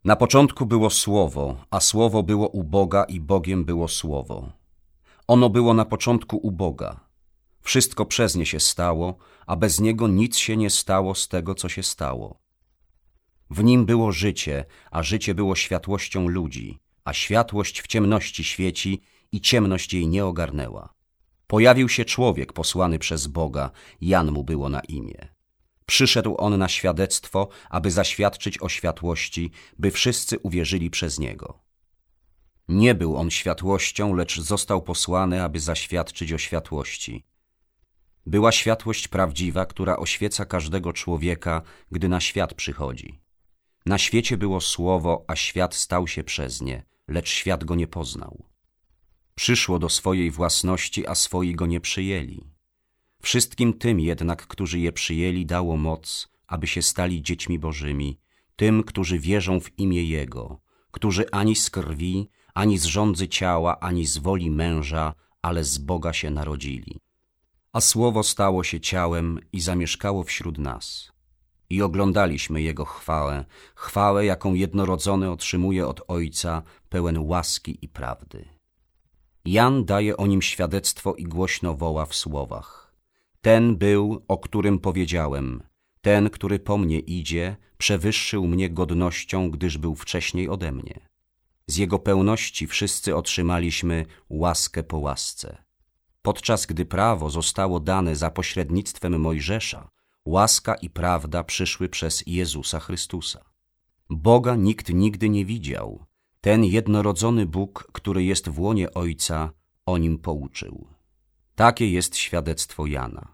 Na początku było Słowo, a Słowo było u Boga i Bogiem było Słowo. Ono było na początku u Boga. Wszystko przez nie się stało, a bez niego nic się nie stało z tego, co się stało. W nim było życie, a życie było światłością ludzi, a światłość w ciemności świeci i ciemność jej nie ogarnęła. Pojawił się człowiek posłany przez Boga, Jan mu było na imię. Przyszedł on na świadectwo, aby zaświadczyć o światłości, by wszyscy uwierzyli przez niego. Nie był on światłością, lecz został posłany, aby zaświadczyć o światłości. Była światłość prawdziwa, która oświeca każdego człowieka, gdy na świat przychodzi. Na świecie było Słowo, a świat stał się przez nie, lecz świat go nie poznał. Przyszło do swojej własności, a swoi go nie przyjęli. Wszystkim tym jednak, którzy je przyjęli, dało moc, aby się stali dziećmi Bożymi, tym, którzy wierzą w imię Jego, którzy ani z krwi, ani z żądzy ciała, ani z woli męża, ale z Boga się narodzili. A Słowo stało się ciałem i zamieszkało wśród nas. I oglądaliśmy Jego chwałę, chwałę, jaką jednorodzony otrzymuje od Ojca, pełen łaski i prawdy. Jan daje o nim świadectwo i głośno woła w słowach: ten był, o którym powiedziałem, ten, który po mnie idzie, przewyższył mnie godnością, gdyż był wcześniej ode mnie. Z jego pełności wszyscy otrzymaliśmy łaskę po łasce. Podczas gdy prawo zostało dane za pośrednictwem Mojżesza, łaska i prawda przyszły przez Jezusa Chrystusa. Boga nikt nigdy nie widział. Ten jednorodzony Bóg, który jest w łonie Ojca, o nim pouczył. Takie jest świadectwo Jana.